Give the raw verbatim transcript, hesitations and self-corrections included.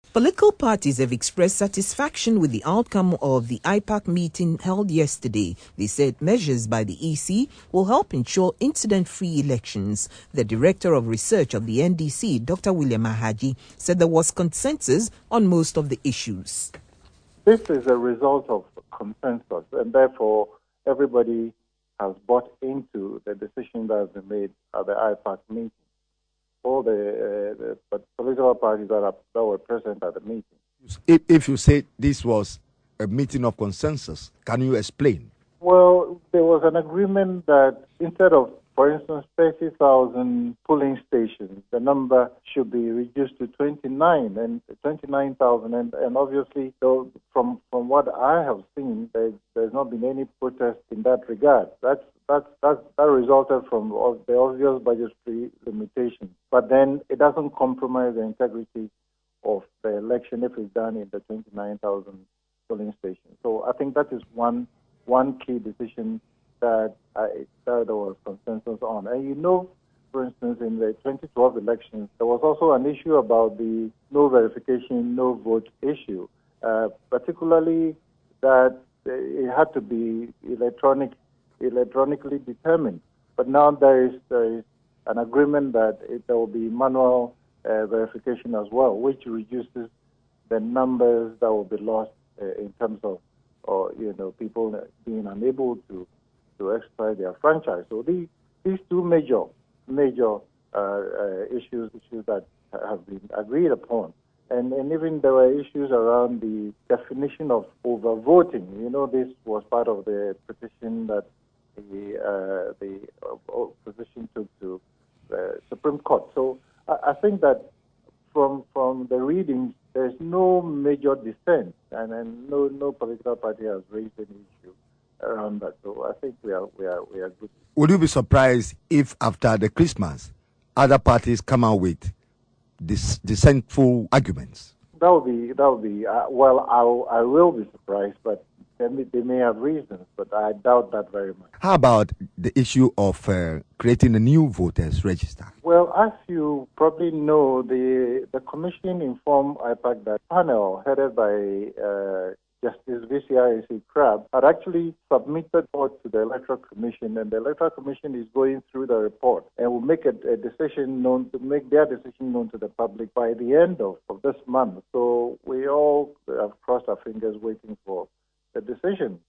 Political parties have expressed satisfaction with the outcome of the I PAC meeting held yesterday. They said measures by the E C will help ensure incident-free elections. The Director of Research of the N D C, Doctor William Ahaji, said there was consensus on most of the issues. This is a result of consensus, and therefore everybody has bought into the decision that has been made at the I PAC meeting. All the, uh, the political parties that, are, that were present at the meeting. If, if you say this was a meeting of consensus, can you explain? Well, there was an agreement that instead of, for instance, thirty thousand polling stations, the number should be reduced to twenty-nine and twenty-nine thousand. And, and obviously, though, from from what I have seen, there's, there's not been any protest in that regard. That's That, that, that resulted from the obvious budgetary limitations. But then it doesn't compromise the integrity of the election if it's done in the twenty-nine thousand polling stations. So I think that is one one key decision that, I, that there was consensus on. And you know, for instance, in the twenty twelve elections, there was also an issue about the no verification, no vote issue, uh, particularly that it had to be electronic electronically determined. But now there is, there is an agreement that it, there will be manual uh, verification as well, which reduces the numbers that will be lost uh, in terms of, or you know, people being unable to to exercise their franchise. So these these two major major uh, uh, issues issues that have been agreed upon. And, and even there were issues around the definition of overvoting. You know, this was part of the petition that the uh, the opposition took to the Supreme Court. So I, I think that from from the readings, there's no major dissent, and, and no no political party has raised any issue around that. So I think we are we are we are good. Would you be surprised if after the Christmas, other parties come out with this dissentful arguments? That would be that would be uh, well. I I will be surprised, but. They may have reasons, but I doubt that very much. How about the issue of uh, creating a new voters register? Well, as you probably know, the the commission informed I PAC that panel headed by uh, Justice V C I A C Crab had actually submitted report to the Electoral Commission, and the Electoral Commission is going through the report and will make a, a decision known to make their decision known to the public by the end of, of this month. So we all have crossed our fingers waiting for the decision.